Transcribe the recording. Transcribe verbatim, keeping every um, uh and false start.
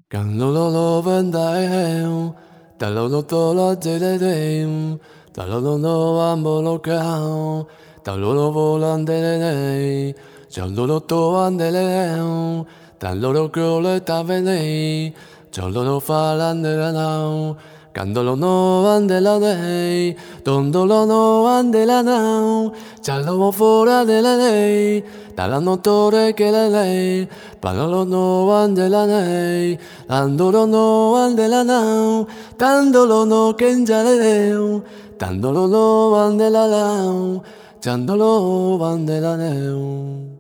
Cando lo lo vendeu, da lo lo to la de de de, da lo lo no ambo lo cao, da lo lo volan de de de, già lo lo to andele, da lo lo che le ta vene, già lo lo fa l'andela nau, cando lo no andela de, tondo lo no andela nau, già lo fuori della lei, dalla notore che le lei, parlo no andela nei, andolo no andela nau, dandolo no che in gialeo, dandolo no andela lau, giandolo andela neu.